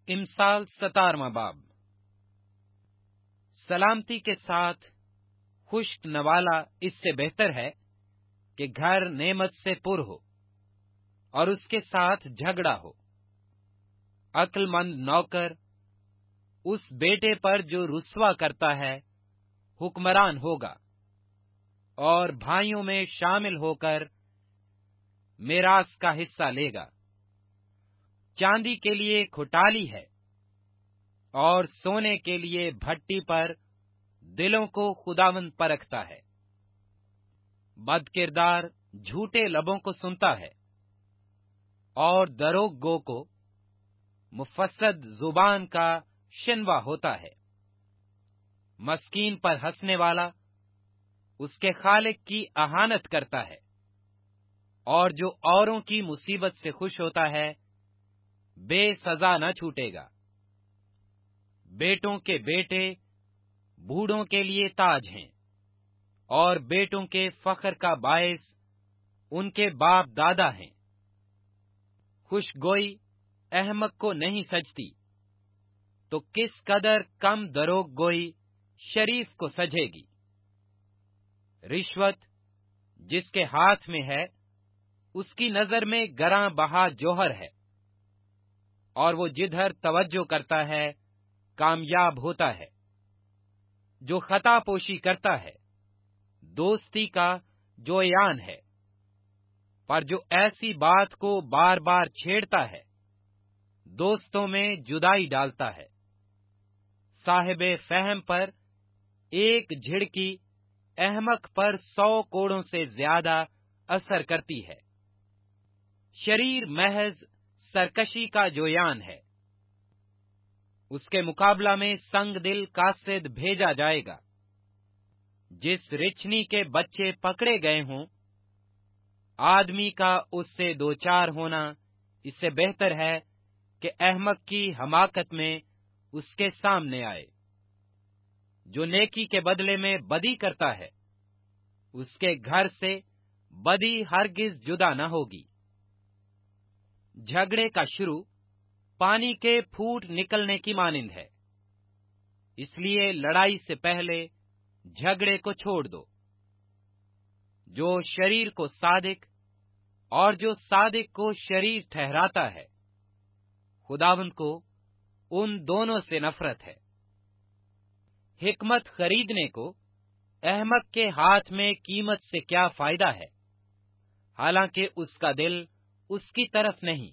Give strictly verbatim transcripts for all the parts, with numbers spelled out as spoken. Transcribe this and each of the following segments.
امثال ستارواں باب۔ سلامتی کے ساتھ خشک نوالا اس سے بہتر ہے کہ گھر نعمت سے پر ہو اور اس کے ساتھ جھگڑا ہو۔ عقل مند نوکر اس بیٹے پر جو رسوا کرتا ہے حکمران ہوگا، اور بھائیوں میں شامل ہو کر میراث کا حصہ لے گا۔ چاندی کے لیے کھٹالی ہے اور سونے کے لیے بھٹی پر دلوں کو خداوند پرکھتا ہے۔ بد کردار جھوٹے لبوں کو سنتا ہے اور دروغ گو کو مفسد زبان کا شنوا ہوتا ہے۔ مسکین پر ہنسنے والا اس کے خالق کی اہانت کرتا ہے، اور جو اوروں کی مصیبت سے خوش ہوتا ہے بے سزا نہ چھوٹے گا۔ بیٹوں کے بیٹے بوڑھوں کے لیے تاج ہیں، اور بیٹوں کے فخر کا باعث ان کے باپ دادا ہیں۔ خوشگوئی احمق کو نہیں سجتی، تو کس قدر کم دروغ گوئی شریف کو سجے گی۔ رشوت جس کے ہاتھ میں ہے اس کی نظر میں گراں بہا جوہر ہے، اور وہ جدھر توجہ کرتا ہے کامیاب ہوتا ہے۔ جو خطا پوشی کرتا ہے دوستی کا جویان ہے، پر جو ایسی بات کو بار بار چھیڑتا ہے دوستوں میں جدائی ڈالتا ہے۔ صاحب فہم پر ایک جھڑکی احمق پر سو کوڑوں سے زیادہ اثر کرتی ہے۔ شریر محض سرکشی کا جویان ہے، اس کے مقابلہ میں سنگ دل قاصد بھیجا جائے گا۔ جس رچنی کے بچے پکڑے گئے ہوں آدمی کا اس سے دوچار ہونا اس سے بہتر ہے کہ احمق کی حماقت میں اس کے سامنے آئے۔ جو نیکی کے بدلے میں بدی کرتا ہے اس کے گھر سے بدی ہرگز جدا نہ ہوگی۔ جھگڑے کا شروع پانی کے پھوٹ نکلنے کی مانند ہے، اس لیے لڑائی سے پہلے جھگڑے کو چھوڑ دو۔ جو شریر کو صادق اور جو صادق کو شریر ٹھہراتا ہے خداوند کو ان دونوں سے نفرت ہے۔ حکمت خریدنے کو احمق کے ہاتھ میں قیمت سے کیا فائدہ ہے، حالانکہ اس کا دل اس کی طرف نہیں۔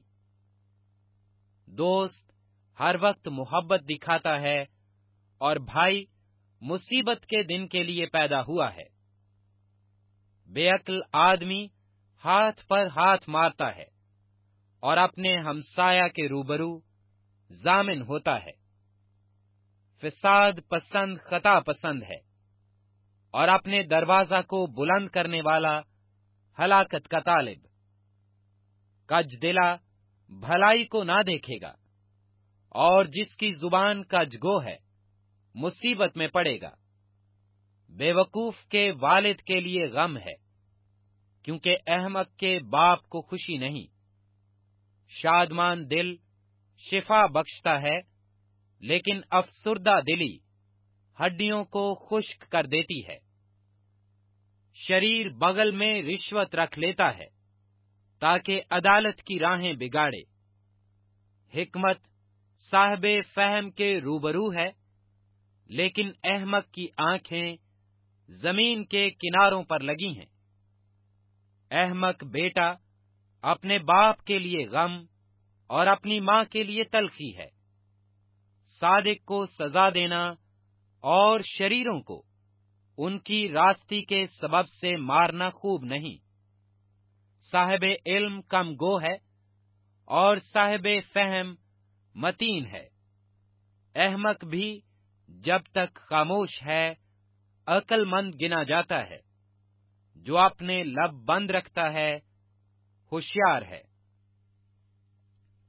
دوست ہر وقت محبت دکھاتا ہے، اور بھائی مصیبت کے دن کے لیے پیدا ہوا ہے۔ بے عقل آدمی ہاتھ پر ہاتھ مارتا ہے اور اپنے ہمسایہ کے روبرو ضامن ہوتا ہے۔ فساد پسند خطا پسند ہے، اور اپنے دروازہ کو بلند کرنے والا ہلاکت کا طالب۔ کج دلا بھلائی کو نہ دیکھے گا، اور جس کی زبان کج گو ہے مصیبت میں پڑے گا۔ بے وقوف کے والد کے لیے غم ہے، کیونکہ احمق کے باپ کو خوشی نہیں۔ شادمان دل شفا بخشتا ہے، لیکن افسردہ دلی ہڈیوں کو خشک کر دیتی ہے۔ شریر بغل میں رشوت رکھ لیتا ہے تاکہ عدالت کی راہیں بگاڑے۔ حکمت صاحب فہم کے روبرو ہے، لیکن احمق کی آنکھیں زمین کے کناروں پر لگی ہیں۔ احمق بیٹا اپنے باپ کے لیے غم اور اپنی ماں کے لیے تلخی ہے۔ صادق کو سزا دینا اور شریروں کو ان کی راستی کے سبب سے مارنا خوب نہیں۔ صاحب علم کم گو ہے اور صاحب فہم متین ہے۔ احمق بھی جب تک خاموش ہے عقل مند گنا جاتا ہے۔ جو اپنے لب بند رکھتا ہے ہوشیار ہے۔